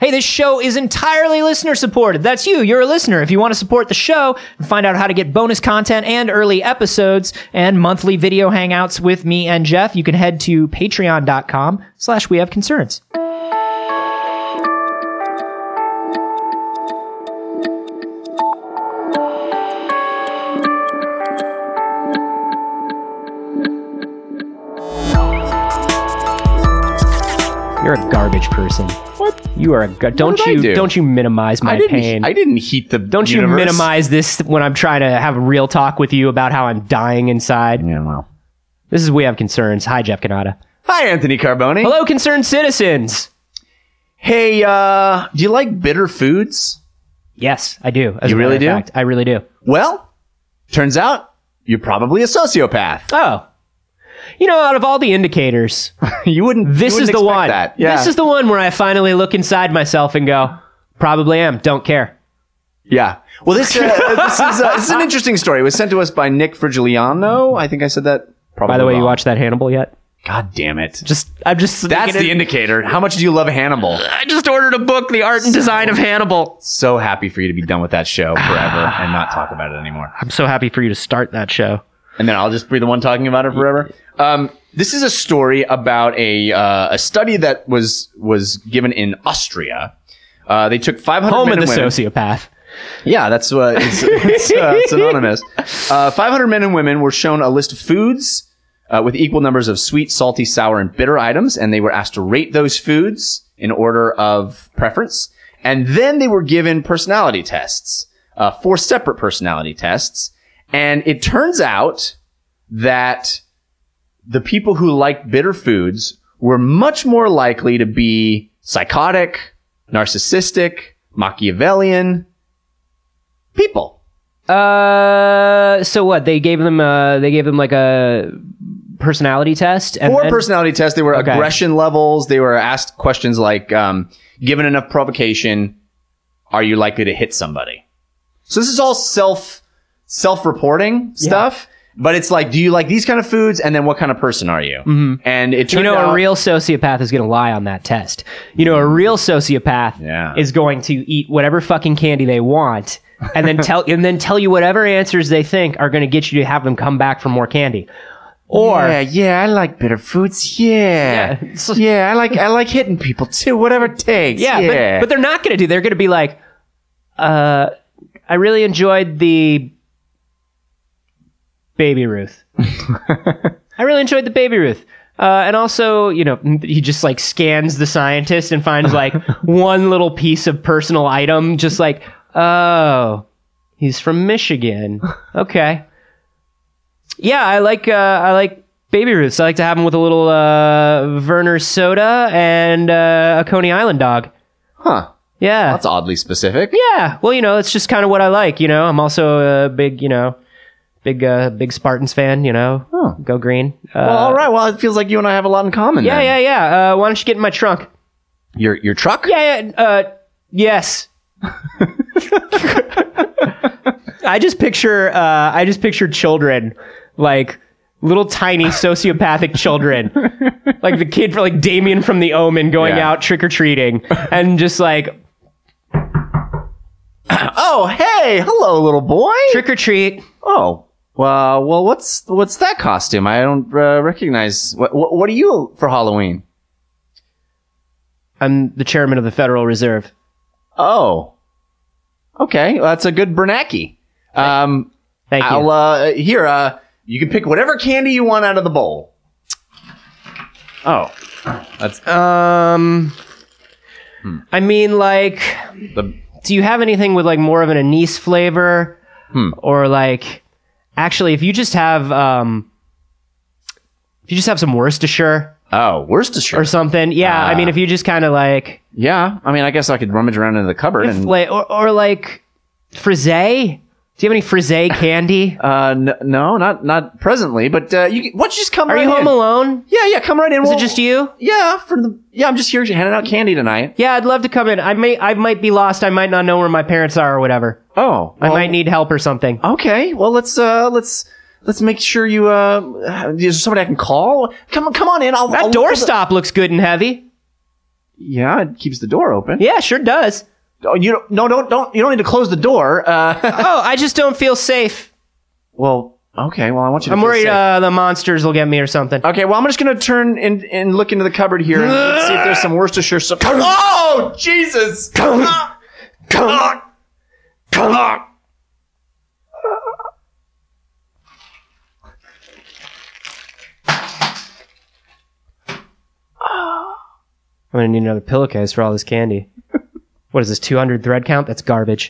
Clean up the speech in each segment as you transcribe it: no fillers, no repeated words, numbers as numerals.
Hey, this show is entirely listener supported. That's you. You're a listener. If you want to support the show and find out how to get bonus content and early episodes and monthly video hangouts with me and Jeff, you can head to patreon.com/wehaveconcerns. You're a garbage person. What? You are a don't you minimize my pain. I didn't heat the Don't universe. you minimize this when I'm trying to have a real talk with you about how I'm dying inside. Yeah, well. This is We Have Concerns. Hi, Jeff Canada. Hi, Anthony Carboni. Hello, concerned citizens. Hey, do you like bitter foods? Yes, I do. You really do? I really do. Well, turns out you're probably a sociopath. Oh. You know, out of all the indicators, you wouldn't this is the expect one. That. Yeah. This is the one where I finally look inside myself and go, probably am. Don't care. Yeah. Well, this is an interesting story. It was sent to us by Nick Frigiliano. I think I said that probably By the way, wrong. you watched that Hannibal yet? God damn it. I'm just That's the indicator. How much do you love Hannibal? I just ordered a book, The Art and Design of Hannibal. So happy for you to be done with that show forever and not talk about it anymore. I'm so happy for you to start that show. And then I'll just be the one talking about it forever. This is a story about a study that was given in Austria. They took 500 Home men of the and women. sociopath. Yeah, that's what it's synonymous. 500 men and women were shown a list of foods with equal numbers of sweet, salty, sour, and bitter items, and they were asked to rate those foods in order of preference. And then they were given personality tests, 4 separate personality tests. And it turns out that the people who liked bitter foods were much more likely to be psychotic, narcissistic, Machiavellian people. So what? They gave them like a personality test. And 4 then- personality tests. They were Okay. aggression levels. They were asked questions like, given enough provocation, are you likely to hit somebody? So this is all self-reporting stuff. But it's like, do you like these kind of foods? And then what kind of person are you? Mm-hmm. And it turned out... a real sociopath is going to lie on that test. A real sociopath is going to eat whatever fucking candy they want and then tell you whatever answers they think are going to get you to have them come back for more candy. Or yeah, I like bitter foods. Yeah, I like hitting people too. Whatever it takes. yeah. But they're not going to do. They're going to be like, I really enjoyed the Baby Ruth. I really enjoyed the Baby Ruth. And also, he just like scans the scientist and finds like one little piece of personal item, just like, oh, he's from Michigan. Okay. Yeah, I like Baby Ruths. I like to have them with a little Werner soda and a Coney Island dog. Huh. Yeah. That's oddly specific. Yeah. Well, it's just kind of what I like, I'm also a big, big Spartans fan, Oh. Go green. Well, all right. Well, it feels like you and I have a lot in common. Yeah, then. yeah. Why don't you get in my trunk? Your truck? Yeah. Yes. I just picture children, like little tiny sociopathic children, like the kid for like Damien from The Omen going out trick or treating, and just like, oh, hey, hello, little boy. trick or treat. Oh. Well, what's that costume? I don't recognize. What are you for Halloween? I'm the chairman of the Federal Reserve. Oh. Okay, well, that's a good Bernanke. Thank you. Here, you can pick whatever candy you want out of the bowl. Oh. That's I mean, like, do you have anything with like more of an anise flavor? Or like, actually, if you just have some Worcestershire. Oh, Worcestershire. Or something. Yeah, I mean, if you just kind of like... Yeah, I mean, I guess I could rummage around in the cupboard and... Or like, frisee? Do you have any frisee candy? No, not presently, but why don't you just come right in? Are you home alone? Yeah, come right in. Is it just you? Yeah, I'm just here handing out candy tonight. Yeah, I'd love to come in. I might be lost. I might not know where my parents are or whatever. Oh. I might need help or something. Okay, well, let's make sure you, is there somebody I can call? Come on in. That doorstop looks good and heavy. Yeah, it keeps the door open. Yeah, sure does. Oh, you don't need to close the door. Oh, I just don't feel safe. Well, okay. Well, I want you to I'm feel worried safe. the monsters will get me or something. Okay, well, I'm just going to turn and look into the cupboard here and see if there's some Worcestershire sauce. Oh, Jesus! Come. I'm gonna need another pillowcase for all this candy. What is this, 200 thread count? That's garbage.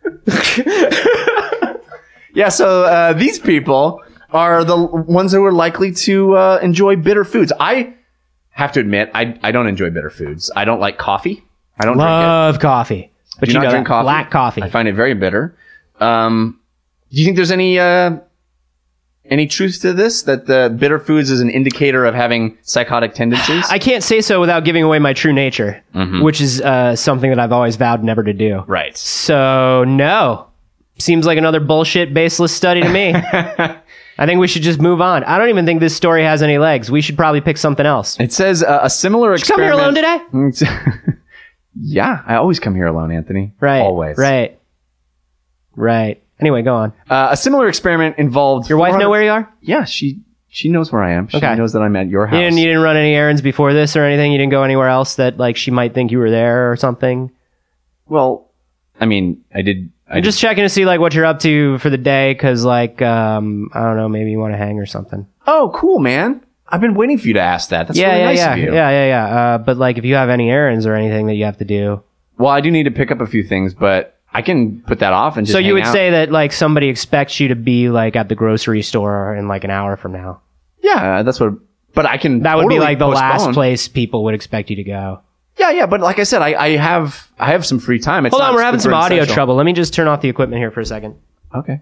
Yeah, so these people are the ones who are likely to enjoy bitter foods. I have to admit, I don't enjoy bitter foods. I don't like coffee. I don't Love coffee. But drink it. Do you not know drink that. coffee. Black coffee. I find it very bitter. Do you think there's any truth to this, that the bitter foods is an indicator of having psychotic tendencies? I can't say so without giving away my true nature, which is something that I've always vowed never to do. Right. So, no. Seems like another bullshit, baseless study to me. I think we should just move on. I don't even think this story has any legs. We should probably pick something else. It says a similar Come here experiment. alone today? Yeah, I always come here alone, Anthony. Right. Always. Right. Anyway, go on. A similar experiment involved... Your wife know 400 where you are? Yeah, she knows where I am. She Okay. knows that I'm at your house. You didn't run any errands before this or anything? You didn't go anywhere else that like she might think you were there or something? Well, I mean, I did... I'm just checking to see like what you're up to for the day because like, I don't know, maybe you want to hang or something. Oh, cool, man. I've been waiting for you to ask that. That's really nice of you. Yeah. But like if you have any errands or anything that you have to do. Well, I do need to pick up a few things, but I can put that off and just So you hang would out. say that like somebody expects you to be like at the grocery store in like an hour from now. Yeah, that's what... But I can That would be totally like the last postpone. place people would expect you to go. Yeah, but like I said, I have some free time. It's Hold on, not we're having super some audio essential. trouble. Let me just turn off the equipment here for a second. Okay.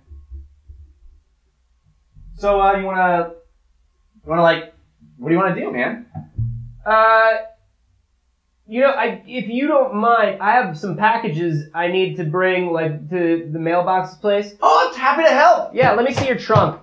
So you wanna like, what do you want to do, man? You know, if you don't mind, I have some packages I need to bring, like, to the mailbox place. Oh, I'm happy to help. Yeah, let me see your trunk.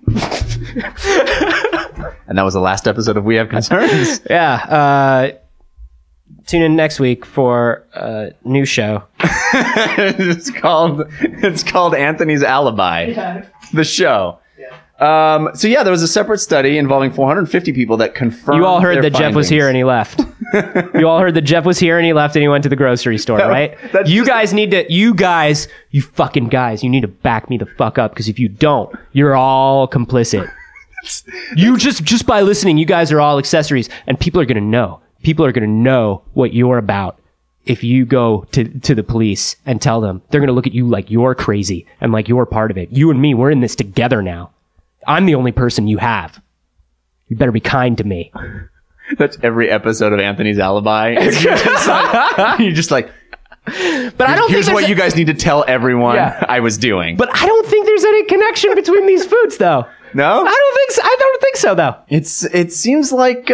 And that was the last episode of We Have Concerns. Yeah, tune in next week for a new show. it's called Anthony's Alibi. The show. So yeah, there was a separate study involving 450 people that confirmed. You all heard their that Jeff was findings. here and he left. You all heard that Jeff was here and he left and he went to the grocery store, right? that's You just- you fucking guys, you need to back me the fuck up because if you don't, you're all complicit. You just by listening, you guys are all accessories and people are going to know. People are going to know what you're about. If you go to the police and tell them, they're going to look at you like you're crazy and like you're part of it. You and me, we're in this together now. I'm the only person you have. You better be kind to me. That's every episode of Anthony's Alibi. You're just like, But I don't here's think what you guys need to tell everyone Yeah. I was doing. But I don't think there's any connection between these foods, though. No? I don't think so, though. It seems like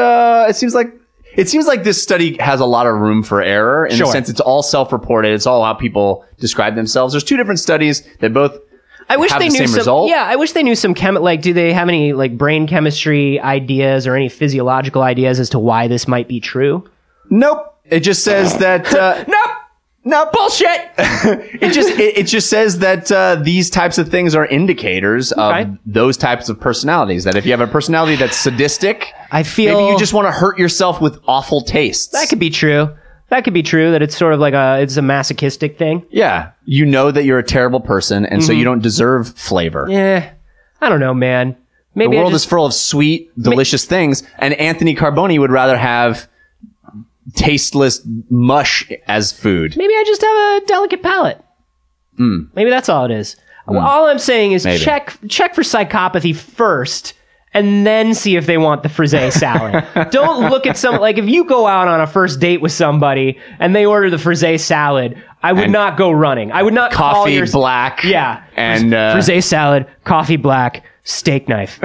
this study has a lot of room for error in the Sure. sense it's all self-reported. It's all how people describe themselves. There's two different studies that both I wish have they the knew same some. result. Yeah, I wish they knew some like, do they have any like brain chemistry ideas or any physiological ideas as to why this might be true? Nope. It just says that Nope, bullshit. it just says that these types of things are indicators of Okay. those types of personalities. That if you have a personality that's sadistic, I feel maybe you just want to hurt yourself with awful tastes. that could be true. That could be true. That it's sort of like it's a masochistic thing. Yeah. You know that you're a terrible person, and so you don't deserve flavor. Yeah, I don't know, man. Maybe The world is full of sweet, delicious things, and Anthony Carboni would rather have tasteless mush as food. Maybe I just have a delicate palate. Maybe that's all it is. Well, all I'm saying is Maybe. check for psychopathy first, and then see if they want the frisee salad. Don't look at like if you go out on a first date with somebody and they order the frisee salad, I would And not go running. I would not call Coffee your black. yeah And frisee salad, coffee black, steak knife.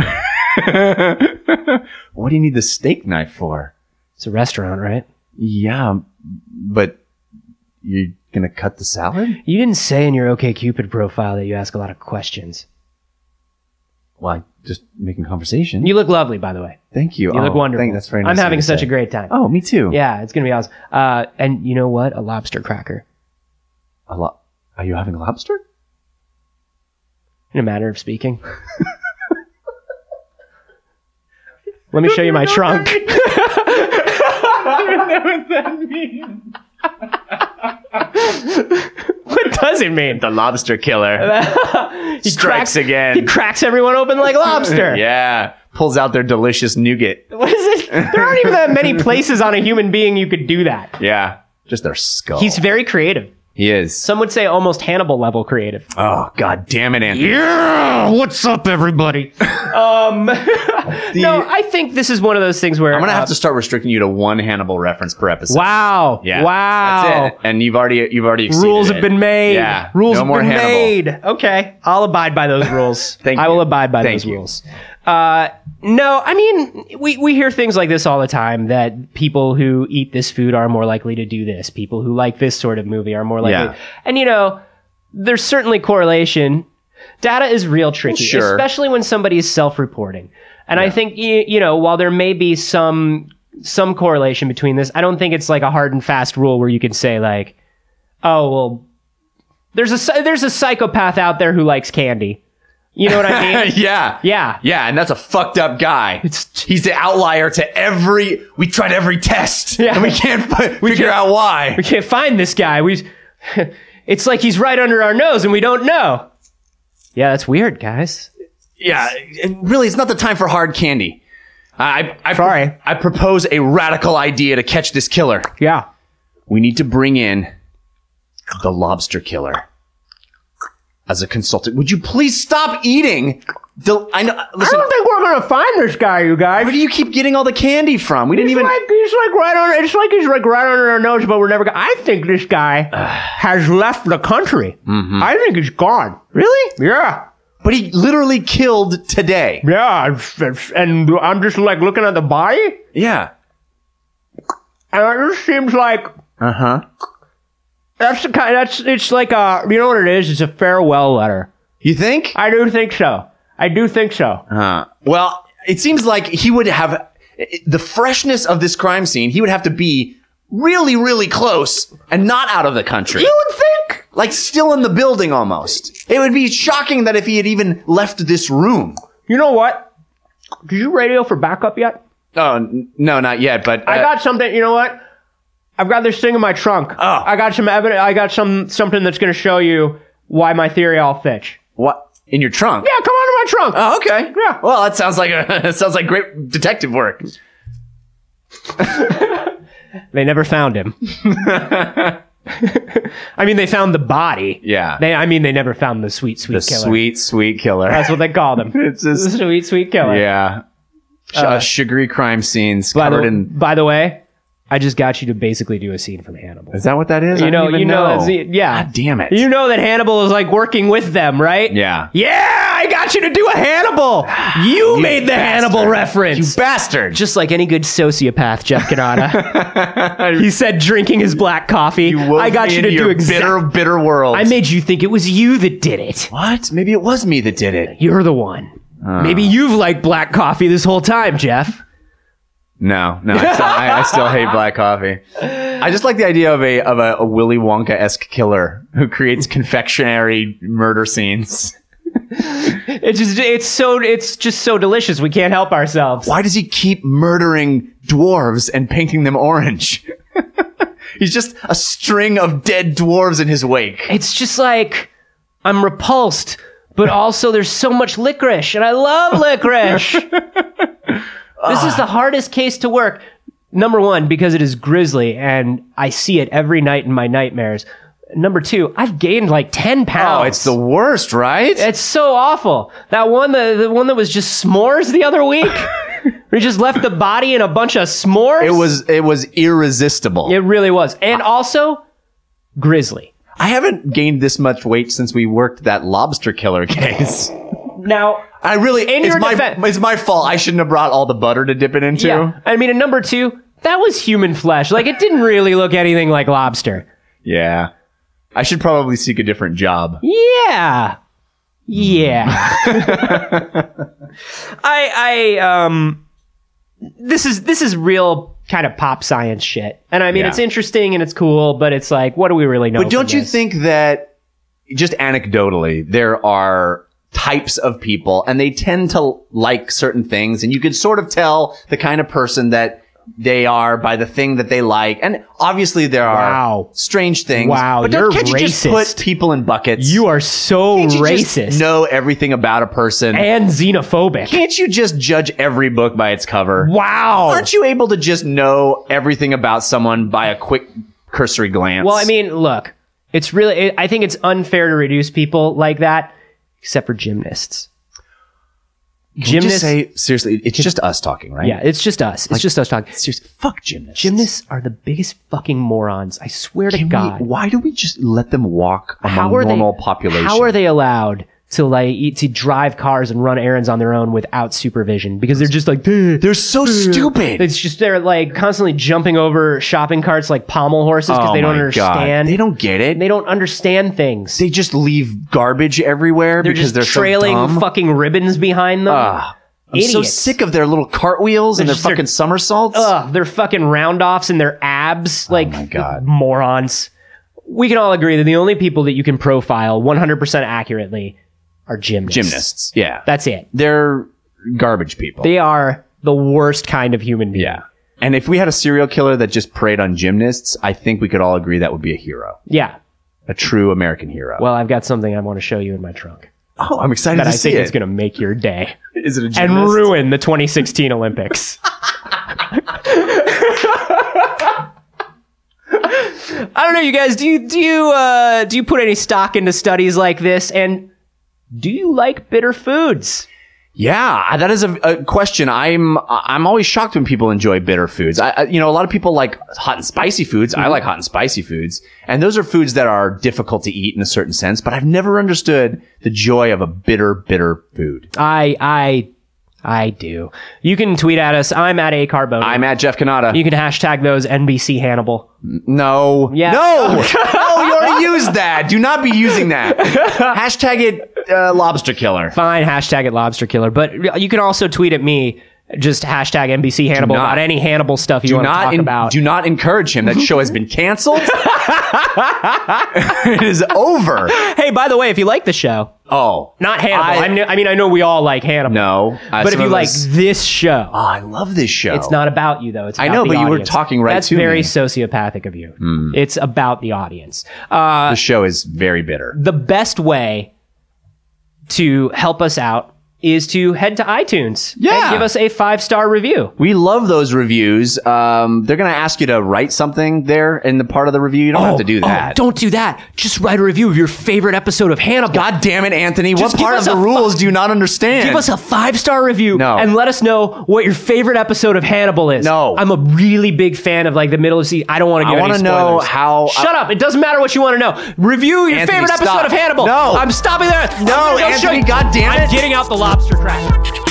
what do you need the steak knife for? It's a restaurant, right? Yeah, but you're gonna cut the salad? You didn't say in your OkCupid profile that you ask a lot of questions. Well, I just making conversation. You look lovely, by the way. Thank you. You look wonderful. That's very nice. I'm having of you to such say. a great time. Oh, me too. Yeah, it's going to be awesome. And you know what? A lobster cracker. Are you having lobster? In a matter of speaking. Let me show you my trunk. I don't know what that means. What does it mean? The lobster killer. He Strikes again. He cracks everyone open like lobster. Yeah. Pulls out their delicious nougat. What is it? There aren't even that many places on a human being you could do that. Yeah. Just their skull. He's very creative. He is. Some would say almost Hannibal level creative. Oh, God damn it, Anthony. Yeah, what's up, everybody? No, I think this is one of those things where I'm going to have to start restricting you to one Hannibal reference per episode. Wow! Yeah. Wow! That's it. And you've already exceeded Rules it. have been made. Yeah. Rules no have more been Hannibal. made. Okay, I'll abide by those rules. Thank I you. will abide by Thank those you. rules. No, I mean, we hear things like this all the time, that people who eat this food are more likely to do this. People who like this sort of movie are more likely. Yeah. And, there's certainly correlation. Data is real tricky, Sure. especially when somebody is self-reporting. And I think, while there may be some correlation between this, I don't think it's like a hard and fast rule where you can say like, oh, well, there's a psychopath out there who likes candy. You know what I mean? Yeah. Yeah. Yeah, and that's a fucked up guy. He's the outlier to we tried every test. Yeah. And we can't figure out why. We can't find this guy. It's like he's right under our nose and we don't know. Yeah, that's weird, guys. Yeah, really, it's not the time for hard candy. Sorry. I propose a radical idea to catch this killer. Yeah. We need to bring in the lobster killer as a consultant. Would you please stop eating? Listen, I don't think we're gonna find this guy, you guys. where do you keep getting all the candy from? We didn't even. He's like right under our nose, but we're never gonna. I think this guy has left the country. Mm-hmm. I think he's gone. Really? Yeah. But he literally killed today. Yeah. And I'm just like looking at the body, Yeah. and it just seems like that's the kind. It's like you know what it is? It's a farewell letter. You think? I do think so. Well, it seems like he would have the freshness of this crime scene. He would have to be really, really close and not out of the country. You would think. Like still in the building almost. It would be shocking that if he had even left this room. You know what? Did you radio for backup yet? Oh, no, not yet, but I got something. You know what? I've got this thing in my trunk. Oh. I got some evidence. I got something that's going to show you why my theory all fits. what? In your trunk? Yeah, come on to my trunk. Oh, okay. Yeah. Well, that sounds like great detective work. They never found him. I mean, they found the body. Yeah. They never found the sweet killer. Sweet killer. That's what they called him. It's just, The sweet killer. yeah. Sugary crime scenes By covered in. the way, I just got you to basically do a scene from Hannibal. Is that what that is? I don't even know. Yeah. God damn it. You know that Hannibal is like working with them, right? Yeah. Yeah, I got you to do a Hannibal. You made the Hannibal reference. You bastard. Just like any good sociopath, Jeff Canada. He said drinking his black coffee. I got you to do exactly. bitter world. I made you think it was you that did it. What? Maybe it was me that did it. You're the one. Maybe you've liked black coffee this whole time, Jeff. No, I still hate black coffee. I just like the idea of a Willy Wonka-esque killer who creates confectionery murder scenes. It's just so delicious. We can't help ourselves. Why does he keep murdering dwarves and painting them orange? He's just a string of dead dwarves in his wake. It's just like I'm repulsed, but also there's so much licorice, and I love licorice. This is the hardest case to work. Number one, because it is grisly, and I see it every night in my nightmares. Number two, I've gained like 10 pounds. Oh, it's the worst, right? It's so awful. That one, the one that was just s'mores the other week, we just left the body in a bunch of s'mores. It was irresistible. It really was, and also grisly. I haven't gained this much weight since we worked that lobster killer case. Now, It's my fault. I shouldn't have brought all the butter to dip it into. yeah, I mean, and number two, that was human flesh. Like, it didn't really look anything like lobster. Yeah. I should probably seek a different job. Yeah. Yeah. This is real kind of pop science shit. And I mean, it's interesting and it's cool, but it's like, what do we really know? But don't you think that, just anecdotally, there are types of people and they tend to like certain things, and you could sort of tell the kind of person that they are by the thing that they like. And obviously there are strange things. Wow, but you're can't you racist. just put people in buckets? You are so Can't you racist. just know everything about a person. And xenophobic. Can't you just judge every book by its cover? Wow. Aren't you able to just know everything about someone by a quick cursory glance? Well, I mean, look, it's really, I think it's unfair to reduce people like that, except for gymnasts. Can you just say, seriously, it's just us talking, right? Yeah, it's just us. It's just us talking. Seriously, fuck gymnasts. Gymnasts are the biggest fucking morons. I swear to God. Why do we just let them walk among normal population? How are they allowed to drive cars and run errands on their own without supervision? Because they're just like, they're so stupid. It's just, they're like constantly jumping over shopping carts like pommel horses because they don't understand. They don't get it. They don't understand things. They just leave garbage everywhere because they're trailing so dumb. fucking ribbons behind them. I'm so sick of their little cartwheels and their fucking somersaults. Their fucking round-offs and their abs. Like, my God. Morons. We can all agree that the only people that you can profile 100% accurately are gymnasts. Gymnasts, yeah. That's it. They're garbage people. They are the worst kind of human being. Yeah. And if we had a serial killer that just preyed on gymnasts, I think we could all agree that would be a hero. Yeah. A true American hero. Well, I've got something I want to show you in my trunk. Oh, I'm excited that to I see think it. it's going to make your day. Is it a gymnast? And ruin the 2016 Olympics. I don't know, you guys. Do you put any stock into studies like this? And do you like bitter foods? Yeah, that is a question. I'm always shocked when people enjoy bitter foods. A lot of people like hot and spicy foods. I like hot and spicy foods. And those are foods that are difficult to eat in a certain sense, but I've never understood the joy of a bitter food. I do. You can tweet at us. I'm at ACarbone. I'm at Jeff Cannata. You can hashtag those NBC Hannibal. No. Yeah. No! No, you already used that. Do not be using that. Hashtag it Lobster Killer. Fine, hashtag it Lobster Killer. But you can also tweet at me. Just hashtag NBC Hannibal about any Hannibal stuff you want to talk about. Do not encourage him. That show has been canceled. It is over. Hey, by the way, if you like the show. Oh. Not Hannibal. I know we all like Hannibal. No. But if you like this show. Oh, I love this show. It's not about you, though. It's about I know, the but audience. you were talking right That's to me. very sociopathic of you. It's about the audience. The show is very bitter. The best way to help us out is to head to iTunes and give us a 5-star review. We love those reviews. They're going to ask you to write something there in the part of the review. You don't have to do that. Don't do that. Just write a review of your favorite episode of Hannibal. God damn it, Anthony. Just what part of the rules do you not understand? Give us a 5-star review and let us know what your favorite episode of Hannibal is. No. I'm a really big fan of like the middle of the season. I don't want to give any spoilers. I want to know how... Shut up. It doesn't matter what you want to know. Review your favorite episode of Hannibal. No. I'm stopping there. No, Anthony, God damn it. I'm getting out the lobster cracker.